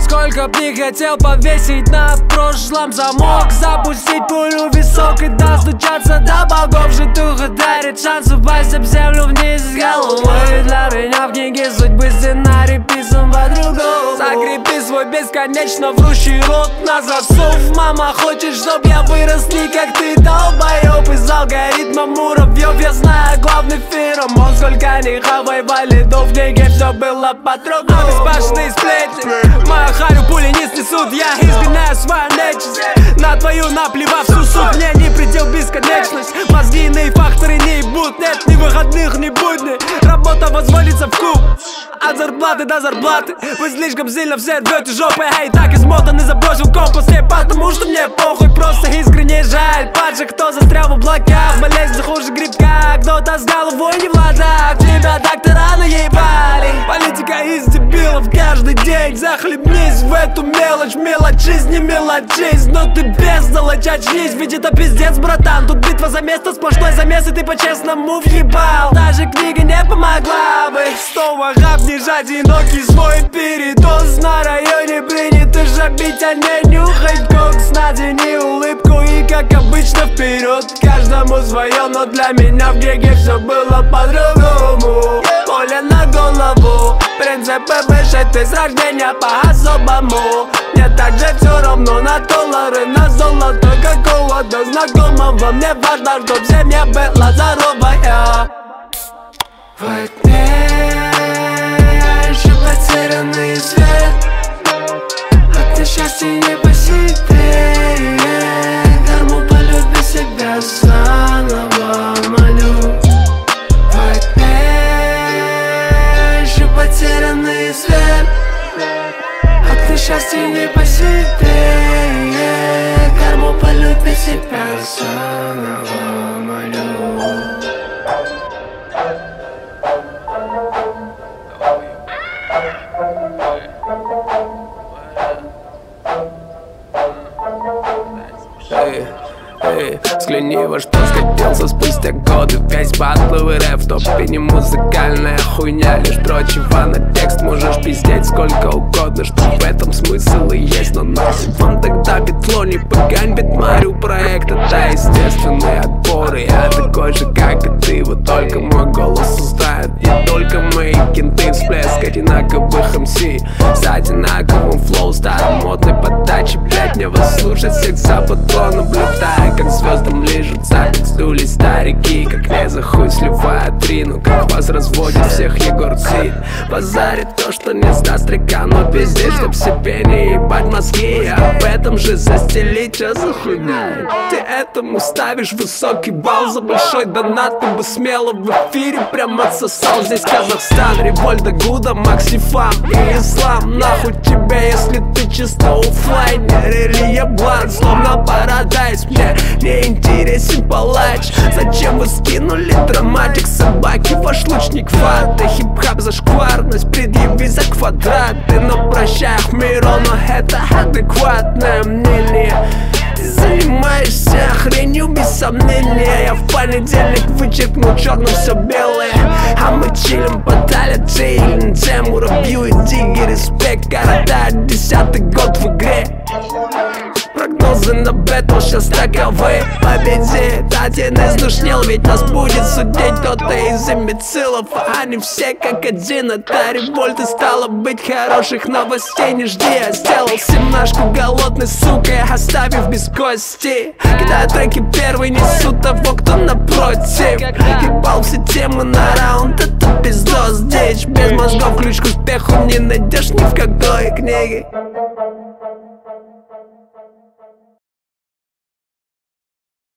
Сколько б не хотел повесить на прошлом замок, запустить пулю в висок и достучаться до богов. Житуха дарит шанс упасть об землю вниз с головой. Для меня в книге судьбы сценарий писан по-другому. Закрепи свой бесконечно врущий рот на засов. Мама хочет, чтоб я вырос не как ты, долбоёб. Из алгоритма муравьев я знаю главный феромон. Сколько них воевали до в книге, все было по-другому. Беспашные сплетни, мою харю пули не снесут. Я изгоняю свою нечисть, на твою наплевав всю суть. Мне не предел бесконечность, мозги иные факторы не ебут. Нет ни выходных, ни будней, работа возводится в куб. От зарплаты до зарплаты вы слишком сильно все рвете жопы. Эй, так измотан и забросил компас. Потому что мне похуй, просто искренне жаль падших, кто застрял в облаках. Болезнь хуже грибка, кто-то с головой не в ладах. Тебя так-то рано ебали. Политика из дебилов каждый день. Захлебнись в эту мелочь, мелочись, не мелочись. Но ты бездолочь, очнись, ведь это пиздец, братан. Тут битва за место, сплошной замес, и ты по-честному въебал. Даже книга не помогла бы. 100 вагаб, не одинокий свой передоз. На районе принято жабить, а не нюхать кокс. Надени улыбку и, как обычно, вперед. Каждому свое, но для меня в геге все было по-другому. Поле на голову, принципы выше, ты с рождения по-особому. Мне также все равно на доллары, на золото какого-то знакомого. Мне важно, чтоб в семье была здоровая. Во тьме потерянный свет, а ты счастье не по себе. Карму полюби себя заново, молю. Во тьме еще потерянный свет, а ты счастье не по себе. Карму полюби себя заново, молю. Взгляни, во что скатился спустя годы. Весь батловый рэп в топе не музыкальная хуйня, лишь дрочева на текст. Можешь пиздеть сколько угодно, что в этом смысл и есть. Но нахуй вам тогда битло, не погань, битмарю проект. Это естественный отбор, и я такой же, как и ты. Вот только мой голос узнает не только мои кенты. Всплеск одинаковых МС с одинаковым флоу, старомодной подачи. Блять, мне вас слушать всех западло, наблюдая, как звездам лижутся, как сдулись старики, как леза хуй сливает трину, как вас разводит всех Егор Цид. Базарит то, что не сдаст река, но пиздец, чтоб себе не ебать мозги. Об этом же застелить, что за хуйня? Ты этому ставишь высокий балл за большой донат. Ты бы смело в эфире прям отсосал. Здесь Казахстан, Револьда, Гуда, Максифам и Ислам. Нахуй тебе, если ты чисто оффлайнер или еблан, словно парадайз. Мне не интересен палач. Зачем вы скинули драматик? Собаки, ваш лучник фарта. Хип-хап зашкварность, предъяви за квадраты. Но прощай, Миро, но это адекватное мнение. Ты занимаешься хренью без сомнения. Я в понедельник вычеркнул черным все белое, а мы чилим по талице или на муравью и диги. Респект, города, 10-й год в игре. Прогнозы на бэтл сейчас таковы. Победит один из душнил, ведь нас будет судить кто-то из имбецилов. Они все как один, это револьт, и стало быть хороших новостей не жди. Я сделал семнашку голодной сукой, оставив без кости. Когда треки первые несут того, кто напротив. Ебал все темы на раунд, это пиздос, дичь. Без мозгов ключ к успеху не найдешь ни в какой книге.